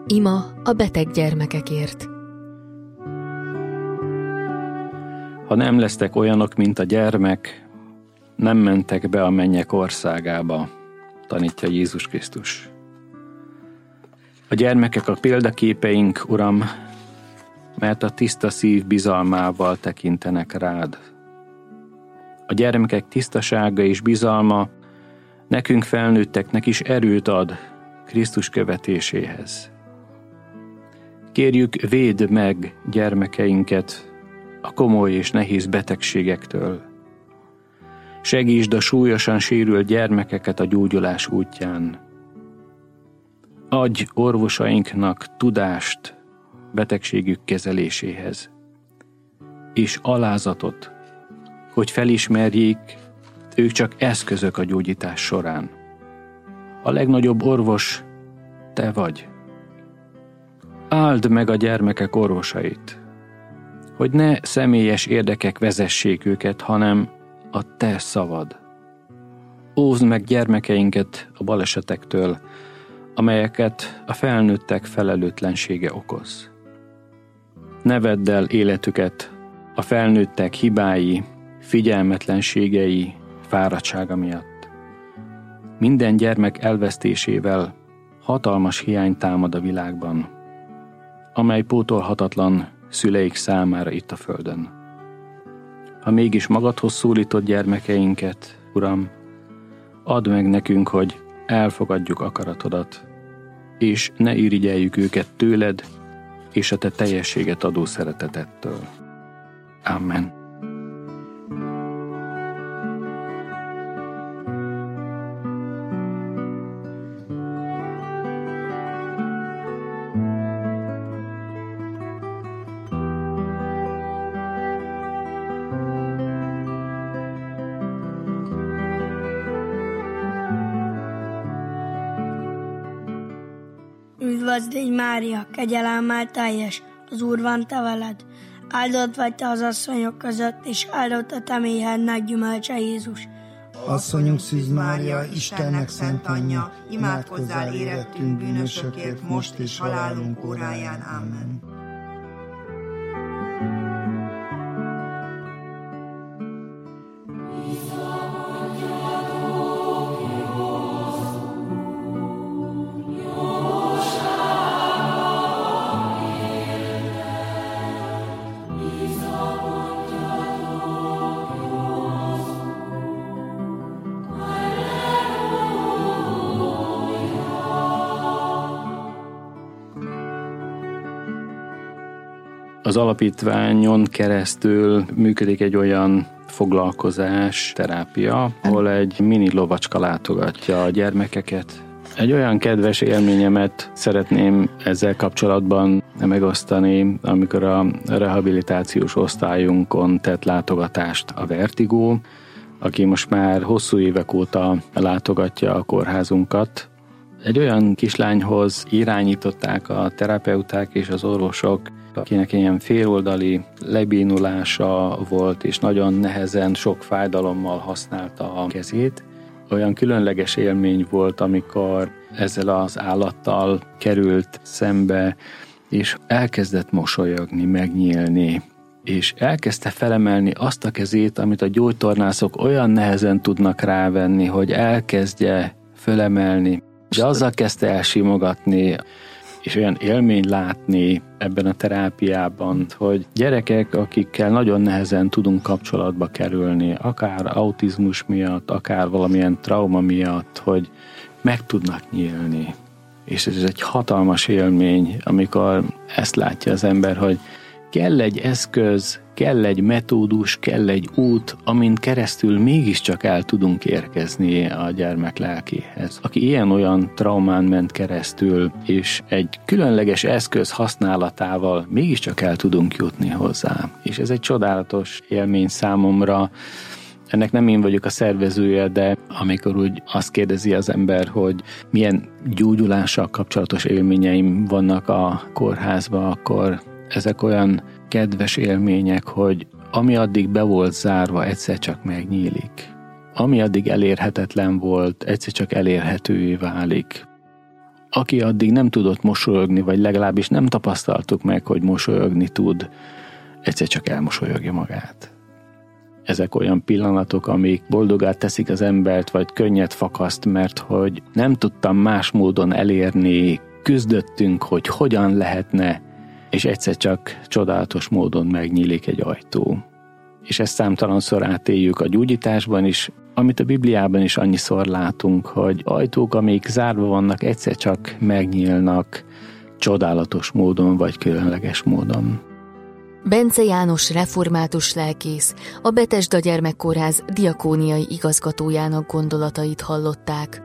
Ima a beteg gyermekekért. Ha nem lesztek olyanok, mint a gyermek, nem mentek be a mennyek országába, tanítja Jézus Krisztus. A gyermekek a példaképeink, Uram, mert a tiszta szív bizalmával tekintenek rád. A gyermekek tisztasága és bizalma nekünk felnőtteknek is erőt ad Krisztus követéséhez. Kérjük, védd meg gyermekeinket a komoly és nehéz betegségektől. Segítsd a súlyosan sérült gyermekeket a gyógyulás útján. Adj orvosainknak tudást betegségük kezeléséhez, és alázatot, hogy felismerjék, ők csak eszközök a gyógyítás során. A legnagyobb orvos te vagy. Áld meg a gyermekek orvosait, hogy ne személyes érdekek vezessék őket, hanem a te szavad. Óvd meg gyermekeinket a balesetektől, amelyeket a felnőttek felelőtlensége okoz. Ne vedd el életüket a felnőttek hibái, figyelmetlenségei, fáradtsága miatt. Minden gyermek elvesztésével hatalmas hiány támad a világban, amely pótolhatatlan szüleik számára itt a földön. Ha mégis magadhoz szólítod gyermekeinket, Uram, add meg nekünk, hogy elfogadjuk akaratodat, és ne irigyeljük őket tőled és a te teljességet adó szeretetettől. Amen. Üdvözl légy, Mária, kegyelemmel teljes, az Úr van te veled. Áldott vagy te az asszonyok között, és áldott a te méhednek gyümölcse, Jézus. Asszonyunk Szűz Mária, Istennek szent anyja, imádkozzál érettünk bűnösökért, most és halálunk óráján. Amen. Az alapítványon keresztül működik egy olyan foglalkozás, terápia, ahol egy mini lovacska látogatja a gyermekeket. Egy olyan kedves élményemet szeretném ezzel kapcsolatban megosztani, amikor a rehabilitációs osztályunkon tett látogatást a Vertigo, aki most már hosszú évek óta látogatja a kórházunkat. Egy olyan kislányhoz irányították a terapeuták és az orvosok, akinek ilyen féloldali lebénulása volt, és nagyon nehezen, sok fájdalommal használta a kezét. Olyan különleges élmény volt, amikor ezzel az állattal került szembe, és elkezdett mosolyogni, megnyílni, és elkezdte felemelni azt a kezét, amit a gyógytornászok olyan nehezen tudnak rávenni, hogy elkezdje fölemelni. És azzal kezdte elsimogatni, és olyan élmény látni ebben a terápiában, hogy gyerekek, akikkel nagyon nehezen tudunk kapcsolatba kerülni, akár autizmus miatt, akár valamilyen trauma miatt, hogy meg tudnak nyílni. És ez egy hatalmas élmény, amikor ezt látja az ember, hogy kell egy eszköz, kell egy metódus, kell egy út, amin keresztül mégiscsak el tudunk érkezni a gyermek lelkéhez. Aki ilyen-olyan traumán ment keresztül, és egy különleges eszköz használatával mégiscsak el tudunk jutni hozzá. És ez egy csodálatos élmény számomra. Ennek nem én vagyok a szervezője, de amikor úgy azt kérdezi az ember, hogy milyen gyógyulással kapcsolatos élményeim vannak a kórházban, akkor ezek olyan kedves élmények, hogy ami addig be volt zárva, egyszer csak megnyílik. Ami addig elérhetetlen volt, egyszer csak elérhetővé válik. aki addig nem tudott mosolyogni, vagy legalábbis nem tapasztaltuk meg, hogy mosolyogni tud, egyszer csak elmosolyogja magát. Ezek olyan pillanatok, amik boldogát teszik az embert, vagy könnyet fakaszt, mert hogy nem tudtam más módon elérni, küzdöttünk, hogy hogyan lehetne, és egyszer csak csodálatos módon megnyílik egy ajtó. És ezt számtalanszor átéljük a gyógyításban is, amit a Bibliában is annyiszor látunk, hogy ajtók, amik zárva vannak, egyszer csak megnyílnak csodálatos módon, vagy különleges módon. Bence János református lelkész, a Betesda Gyermekkórház diakóniai igazgatójának gondolatait hallották.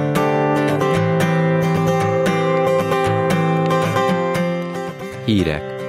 Hírek.